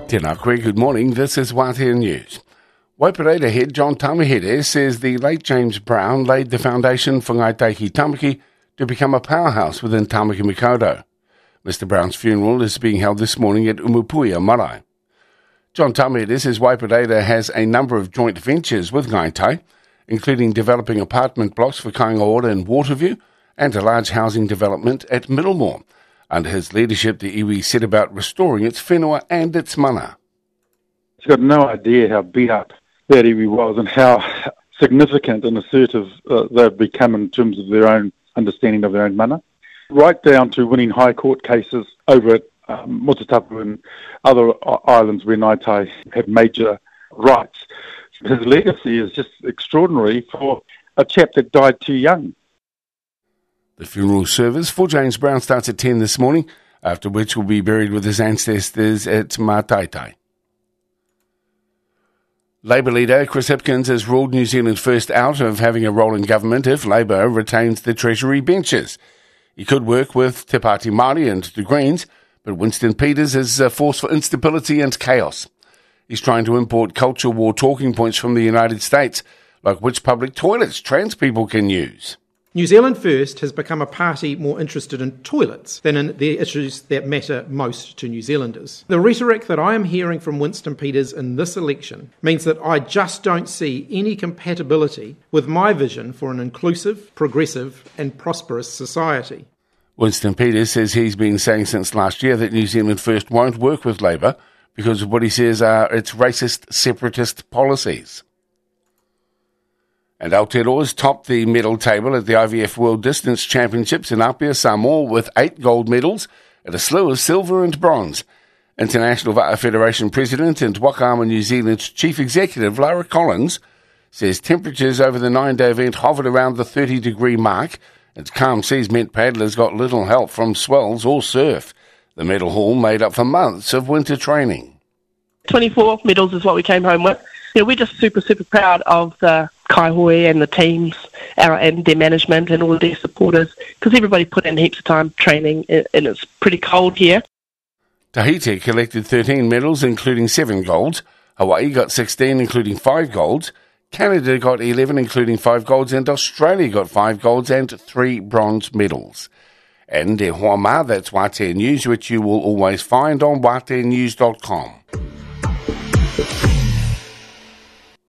Tēnā koe, good morning. This is Wātea News. Waipareta head John Tamihere says the late James Brown laid the foundation for Ngaitahi Tamaki to become a powerhouse within Tamaki Makaurau. Mr. Brown's funeral is being held this morning at Umupuia Marae. John Tamihere says Waipareta has a number of joint ventures with Ngaitai, including developing apartment blocks for Kaingaora and Waterview and a large housing development at Middlemore. Under his leadership, the iwi set about restoring its whenua and its mana. He's got no idea how beat up that iwi was and how significant and assertive they've become in terms of their own understanding of their own mana. Right down to winning high court cases over at Motutapu and other islands where Ngaitai have major rights. His legacy is just extraordinary for a chap that died too young. The funeral service for James Brown starts at 10 this morning, after which will be buried with his ancestors at Mātaitai. Labour leader Chris Hipkins has ruled New Zealand First out of having a role in government if Labour retains the Treasury benches. He could work with Te Pāti Māori and the Greens, but Winston Peters is a force for instability and chaos. He's trying to import culture war talking points from the United States, like which public toilets trans people can use. New Zealand First has become a party more interested in toilets than in the issues that matter most to New Zealanders. The rhetoric that I am hearing from Winston Peters in this election means that I just don't see any compatibility with my vision for an inclusive, progressive and prosperous society. Winston Peters says he's been saying since last year that New Zealand First won't work with Labour because of what he says are its racist, separatist policies. And Aotearoa's topped the medal table at the IVF World Distance Championships in Apia, Samoa, with 8 gold medals and a slew of silver and bronze. International Va'a Federation President and Wakaama New Zealand's Chief Executive, Lara Collins, says temperatures over the 9-day event hovered around the 30-degree mark, and calm seas meant paddlers got little help from swells or surf. The medal haul made up for months of winter training. 24 medals is what we came home with. We're just super proud of the Kaihoi and the teams and their management and all of their supporters, because everybody put in heaps of time training and it's pretty cold here. Tahiti collected 13 medals, including 7 golds. Hawaii got 16, including 5 golds. Canada got 11, including 5 golds. And Australia got 5 golds and 3 bronze medals. And Te Hoa Ma, that's Wātea News, which you will always find on wāteanews.com.